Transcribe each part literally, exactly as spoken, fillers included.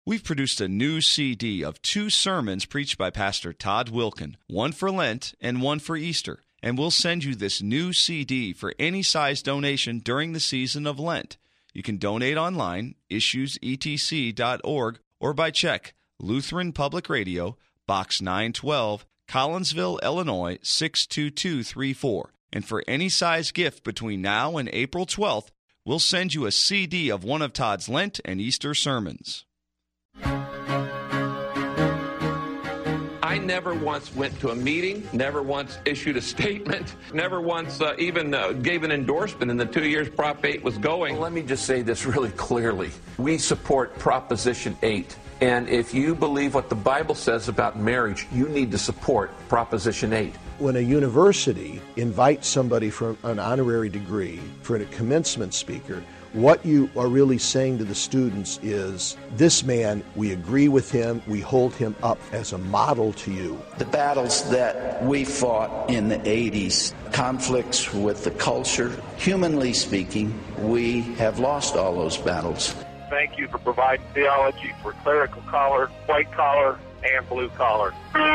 We've produced a new C D of two sermons preached by Pastor Todd Wilken, one for Lent and one for Easter. And we'll send you this new C D for any size donation during the season of Lent. You can donate online, issues e t c dot org, or by check, Lutheran Public Radio, Box nine twelve, Collinsville, Illinois, six two two three four. And for any size gift between now and April twelfth, we'll send you a C D of one of Todd's Lent and Easter sermons. I never once went to a meeting, never once issued a statement, never once uh, even uh, gave an endorsement in the two years Prop eight was going. Well, let me just say this really clearly. We support Proposition eight. And if you believe what the Bible says about marriage, you need to support Proposition eight. When a university invites somebody for an honorary degree, for a commencement speaker, what you are really saying to the students is, this man, we agree with him, we hold him up as a model to you. The battles that we fought in the eighties, conflicts with the culture, humanly speaking, we have lost all those battles. Thank you for providing theology for clerical collar, white collar, and blue collar.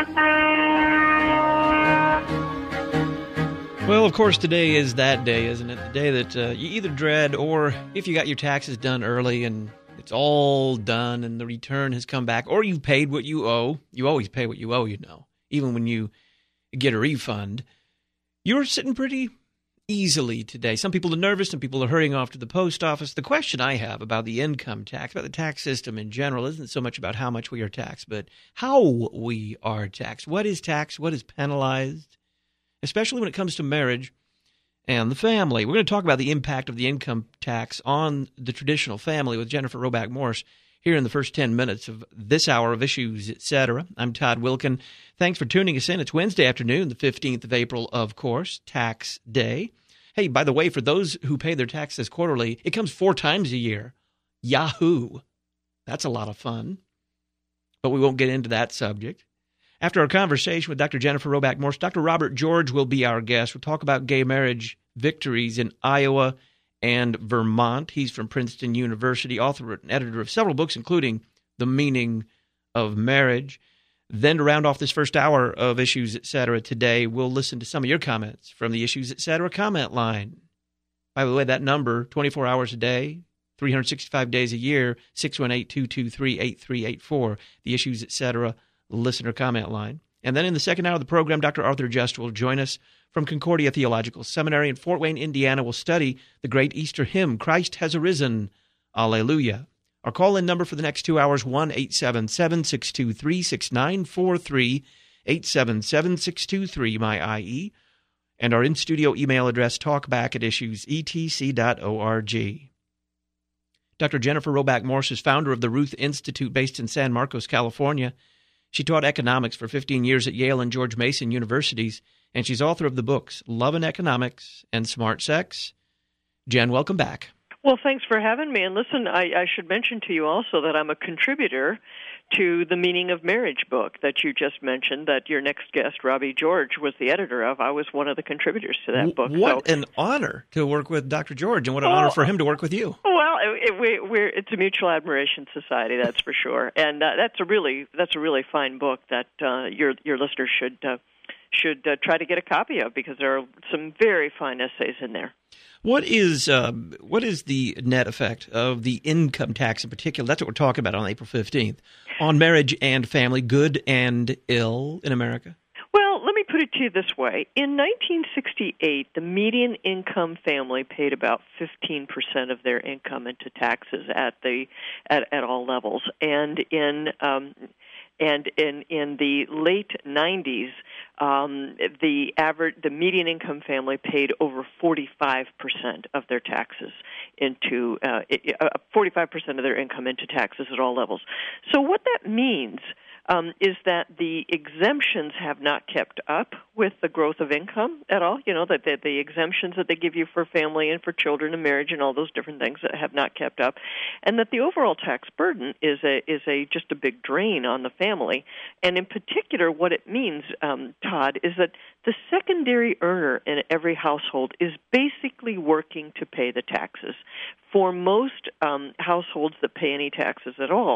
Well, of course, today is that day, isn't it? The day that uh, you either dread, or if you got your taxes done early and it's all done and the return has come back, or you've paid what you owe. You always pay what you owe, you know, even when you get a refund. You're sitting pretty easily today. Some people are nervous, some people are hurrying off to the post office. The question I have about the income tax, about the tax system in general, isn't so much about how much we are taxed, but how we are taxed. What is taxed? What is penalized? Especially when it comes to marriage and the family. We're going to talk about the impact of the income tax on the traditional family with Jennifer Roback Morse here in the first ten minutes of this hour of Issues, et cetera. I'm Todd Wilken. Thanks for tuning us in. It's Wednesday afternoon, the fifteenth of April, of course, tax day. Hey, by the way, for those who pay their taxes quarterly, it comes four times a year. Yahoo! That's a lot of fun. But we won't get into that subject. After our conversation with Doctor Jennifer Roback Morse, Doctor Robert George will be our guest. We'll talk about gay marriage victories in Iowa and Vermont. He's from Princeton University, author and editor of several books, including The Meaning of Marriage. Then to round off this first hour of Issues, et cetera, today, we'll listen to some of your comments from the Issues, et cetera, comment line. By the way, that number, twenty-four hours a day, three hundred sixty-five days a year, six one eight, two two three, eight three eight four, the Issues, et cetera, listener comment line. And then in the second hour of the program, Doctor Arthur Just will join us from Concordia Theological Seminary in Fort Wayne, Indiana. We'll study the great Easter hymn, Christ Has Arisen, Alleluia. Our call-in number for the next two hours, one eight seven seven, six two three, six nine four three, eight seven seven, six two three, M Y I E. And our in-studio email address, talkback at issues e t c dot org. Doctor Jennifer Roback Morse is founder of the Ruth Institute based in San Marcos, California. She taught economics for fifteen years at Yale and George Mason universities, and she's author of the books Love and Economics and Smart Sex. Jen, welcome back. Well, thanks for having me. And listen, I, I should mention to you also that I'm a contributor to the Meaning of Marriage book that you just mentioned, that your next guest, Robbie George, was the editor of. I was one of the contributors to that book. What so, an honor to work with Doctor George, and what an well, honor for him to work with you. Well, it, it, we, we're, it's a mutual admiration society, that's for sure. And uh, that's a really that's a really fine book that uh, your your listeners should uh, should uh, try to get a copy of, because there are some very fine essays in there. What is uh, what is the net effect of the income tax in particular? That's what we're talking about on April fifteenth, on marriage and family, good and ill in America? Well, let me put it to you this way. In nineteen sixty-eight, the median income family paid about fifteen percent of their income into taxes at the at, at all levels. And in um, and in in the late nineties, um, the average the median income family paid over forty-five percent of their taxes into uh, forty-five percent of their income into taxes at all levels. So what that means Um, is that the exemptions have not kept up with the growth of income at all. You know, that the, the exemptions that they give you for family and for children and marriage and all those different things that have not kept up, and that the overall tax burden is a is a just a big drain on the family. And in particular, what it means, um, Todd, is that the secondary earner in every household is basically working to pay the taxes. For most um, households that pay any taxes at all,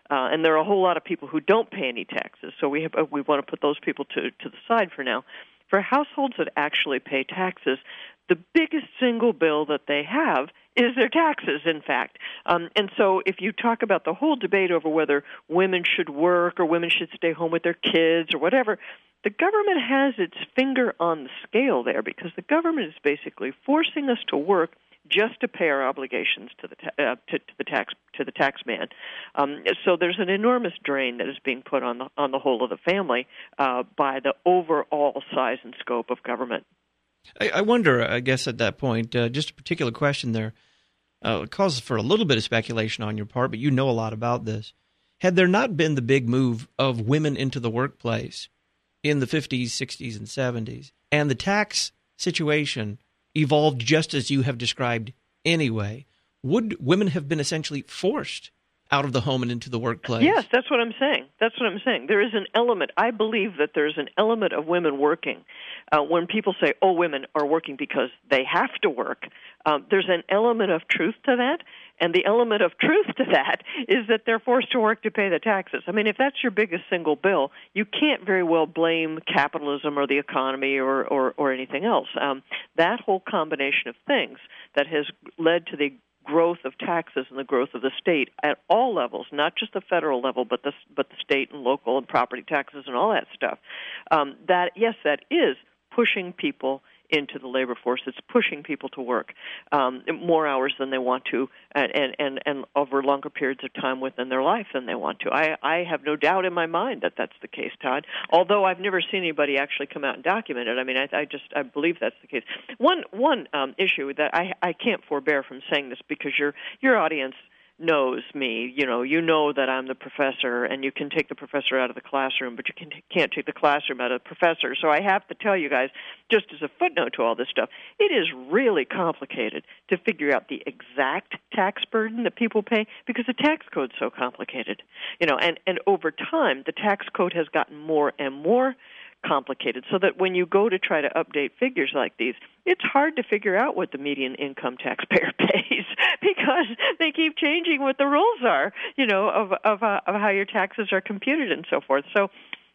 Uh, and there are a whole lot of people who don't pay any taxes, so we have, we want to put those people to, to the side for now. For households that actually pay taxes, the biggest single bill that they have is their taxes, in fact. Um, and so if you talk about the whole debate over whether women should work or women should stay home with their kids or whatever, the government has its finger on the scale there, because the government is basically forcing us to work just to pay our obligations to the ta- uh, to, to the tax to the tax man. Um, so there's an enormous drain that is being put on the on the whole of the family uh, by the overall size and scope of government. I, I wonder, I guess, at that point, uh, just a particular question there. Uh, it causes for a little bit of speculation on your part, but you know a lot about this. Had there not been the big move of women into the workplace in the fifties, sixties, and seventies, and the tax situation evolved just as you have described anyway, would women have been essentially forced out of the home and into the workplace? Yes, that's what I'm saying. That's what I'm saying. There is an element, I believe that there's an element of women working. Uh, when people say, oh, women are working because they have to work, um, there's an element of truth to that. And the element of truth to that is that they're forced to work to pay the taxes. I mean, if that's your biggest single bill, you can't very well blame capitalism or the economy or, or, or anything else. Um, that whole combination of things that has led to the growth of taxes and the growth of the state at all levels, not just the federal level, but the, but the state and local and property taxes and all that stuff, um, that, yes, that is pushing people into the labor force. It's pushing people to work um, more hours than they want to, and, and, and over longer periods of time within their life than they want to. I, I have no doubt in my mind that that's the case, Todd, although I've never seen anybody actually come out and document it. I mean, I, I just I believe that's the case. One one um, issue that I, I can't forbear from saying this, because your your audience knows me. You know, you know that I'm the professor, and you can take the professor out of the classroom, but you can, can't take the classroom out of the professor. So I have to tell you guys, just as a footnote to all this stuff, it is really complicated to figure out the exact tax burden that people pay, because the tax code's so complicated. You know, and, and over time, the tax code has gotten more and more complicated, so that when you go to try to update figures like these, it's hard to figure out what the median income taxpayer pays, because they keep changing what the rules are, you know, of of, uh, of how your taxes are computed and so forth. So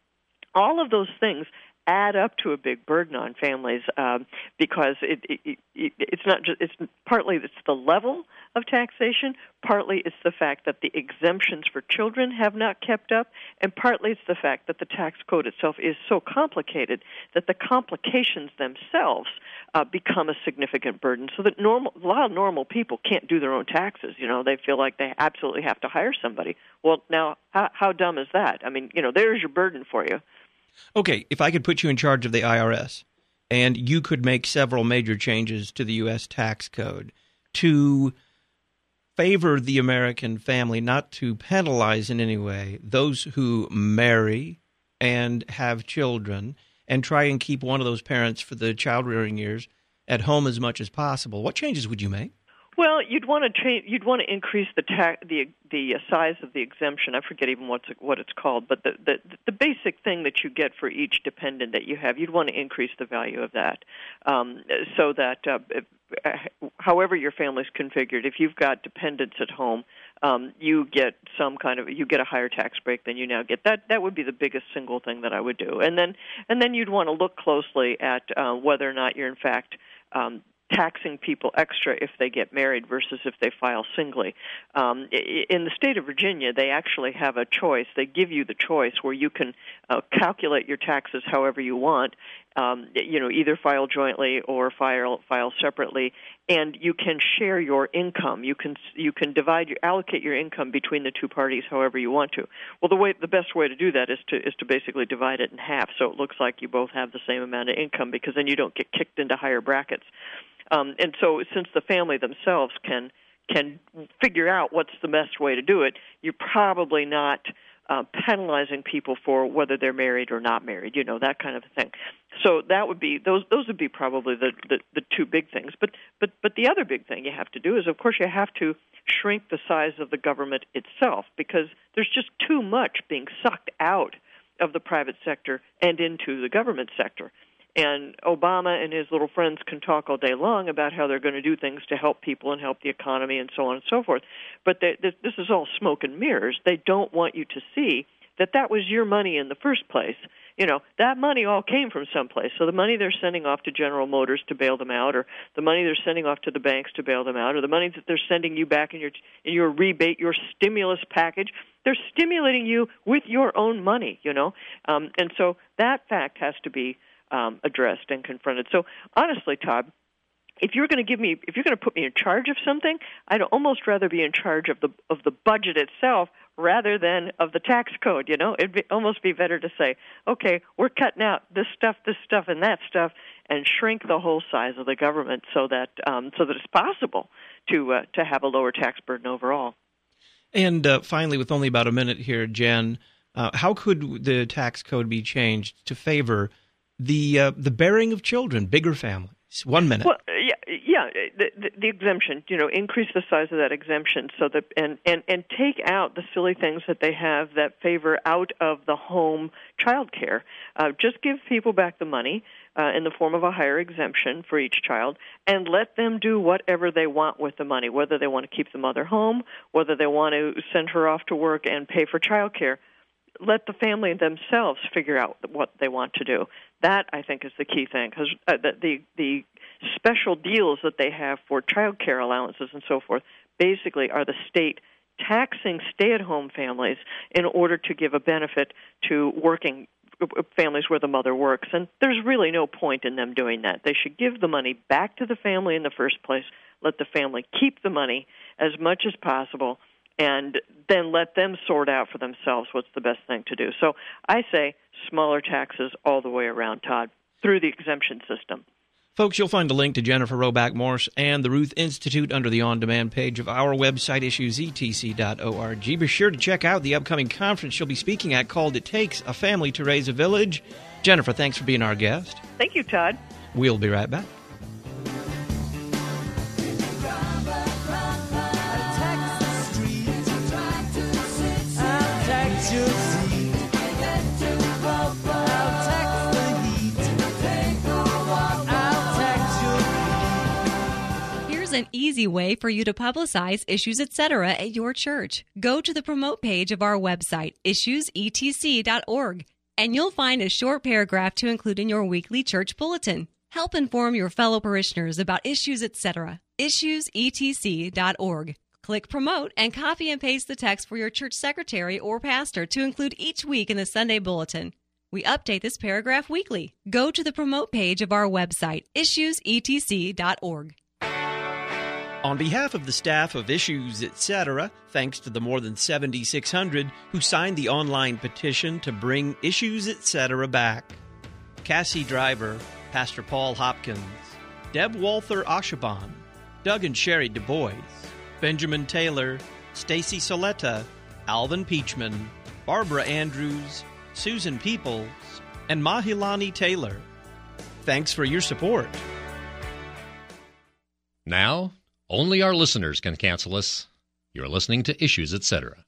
all of those things add up to a big burden on families, um, because it, it, it, it's not just, it's partly it's the level of taxation, partly it's the fact that the exemptions for children have not kept up, and partly it's the fact that the tax code itself is so complicated that the complications themselves uh, become a significant burden, so that normal, a lot of normal people can't do their own taxes. You know, they feel like they absolutely have to hire somebody. Well, now, how, how dumb is that? I mean, you know, there's your burden for you. Okay, if I could put you in charge of the I R S, and you could make several major changes to the U S tax code to favor the American family, not to penalize in any way those who marry and have children, and try and keep one of those parents for the child-rearing years at home as much as possible, what changes would you make? Well, you'd want to tra- you'd want to increase the ta- the the size of the exemption. I forget even what's what it's called, but the, the the basic thing that you get for each dependent that you have, you'd want to increase the value of that, um, so that uh, if, uh, however your family's configured, if you've got dependents at home, um, you get some kind of you get a higher tax break than you now get. That that would be the biggest single thing that I would do, and then and then you'd want to look closely at uh, whether or not you're in fact um, taxing people extra if they get married versus if they file singly. Um, in the state of Virginia, they actually have a choice. They give you the choice where you can uh, calculate your taxes however you want, um, you know, either file jointly or file file separately, and you can share your income. You can you can divide your allocate your income between the two parties however you want to. Well, the way the best way to do that is to is to basically divide it in half, so it looks like you both have the same amount of income, because then you don't get kicked into higher brackets. Um, and so since the family themselves can can figure out what's the best way to do it, you're probably not uh, penalizing people for whether they're married or not married, you know, that kind of thing. So that would be those those would be probably the, the, the two big things. But but but the other big thing you have to do is, of course, you have to shrink the size of the government itself, because there's just too much being sucked out of the private sector and into the government sector. And Obama and his little friends can talk all day long about how they're going to do things to help people and help the economy and so on and so forth. But they, this is all smoke and mirrors. They don't want you to see that that was your money in the first place. You know, that money all came from someplace. So the money they're sending off to General Motors to bail them out, or the money they're sending off to the banks to bail them out, or the money that they're sending you back in your in your rebate, your stimulus package, they're stimulating you with your own money, you know. Um, and so that fact has to be um, addressed and confronted. So honestly, Todd, if you're going to give me, if you're going to put me in charge of something, I'd almost rather be in charge of the of the budget itself rather than of the tax code. You know, it'd be, almost be better to say, okay, we're cutting out this stuff, this stuff, and that stuff, and shrink the whole size of the government so that um, so that it's possible to uh, to have a lower tax burden overall. And uh, finally, with only about a minute here, Jen, uh, how could the tax code be changed to favor the uh, the bearing of children, bigger families? One minute. Well, yeah, yeah. The, the, the exemption, you know, increase the size of that exemption so that and, and, and take out the silly things that they have that favor out of the home child care. Uh, just give people back the money uh, in the form of a higher exemption for each child, and let them do whatever they want with the money, whether they want to keep the mother home, whether they want to send her off to work and pay for child care. Let the family themselves figure out what they want to do. That, I think, is the key thing, because uh, the, the the special deals that they have for child care allowances and so forth basically are the state taxing stay-at-home families in order to give a benefit to working families where the mother works. And there's really no point in them doing that. They should give the money back to the family in the first place, let the family keep the money as much as possible, and then let them sort out for themselves what's the best thing to do. So I say smaller taxes all the way around, Todd, through the exemption system. Folks, you'll find a link to Jennifer Roback Morse and the Ruth Institute under the on-demand page of our website, issues e t c dot org. Be sure to check out the upcoming conference she'll be speaking at called It Takes a Family to Raise a Village. Jennifer, thanks for being our guest. Thank you, Todd. We'll be right back. An easy way for you to publicize Issues Etc. at your church. Go to the promote page of our website, issues e t c dot org, and you'll find a short paragraph to include in your weekly church bulletin. Help inform your fellow parishioners about Issues Etc. issues e t c dot org. Click promote and copy and paste the text for your church secretary or pastor to include each week in the Sunday bulletin. We update this paragraph weekly. Go to the promote page of our website, issues e t c dot org. On behalf of the staff of Issues Etc., thanks to the more than seventy-six hundred who signed the online petition to bring Issues Etc. back. Cassie Driver, Pastor Paul Hopkins, Deb Walther Ashaban, Doug and Sherry Du Bois, Benjamin Taylor, Stacy Soletta, Alvin Peachman, Barbara Andrews, Susan Peoples, and Mahilani Taylor. Thanks for your support. Now, only our listeners can cancel us. You're listening to Issues Etc.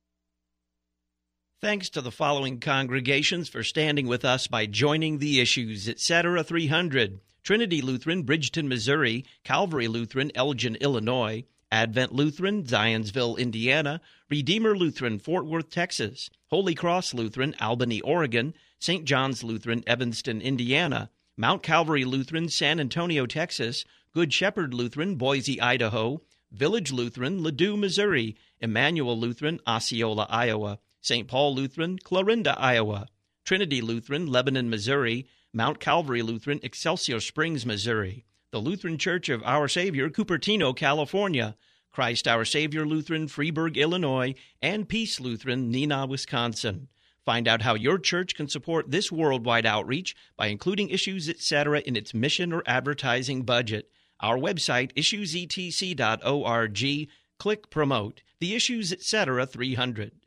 Thanks to the following congregations for standing with us by joining the Issues Etc. three hundred. Trinity Lutheran, Bridgeton, Missouri. Calvary Lutheran, Elgin, Illinois. Advent Lutheran, Zionsville, Indiana. Redeemer Lutheran, Fort Worth, Texas. Holy Cross Lutheran, Albany, Oregon. Saint John's Lutheran, Evanston, Indiana. Mount Calvary Lutheran, San Antonio, Texas. Good Shepherd Lutheran, Boise, Idaho. Village Lutheran, Ladue, Missouri. Emmanuel Lutheran, Osceola, Iowa. Saint Paul Lutheran, Clarinda, Iowa. Trinity Lutheran, Lebanon, Missouri. Mount Calvary Lutheran, Excelsior Springs, Missouri. The Lutheran Church of Our Savior, Cupertino, California. Christ Our Savior Lutheran, Freeburg, Illinois. And Peace Lutheran, Neenah, Wisconsin. Find out how your church can support this worldwide outreach by including Issues Etc. in its mission or advertising budget. Our website, issues e t c dot org. Click Promote. The Issues Etc. three hundred.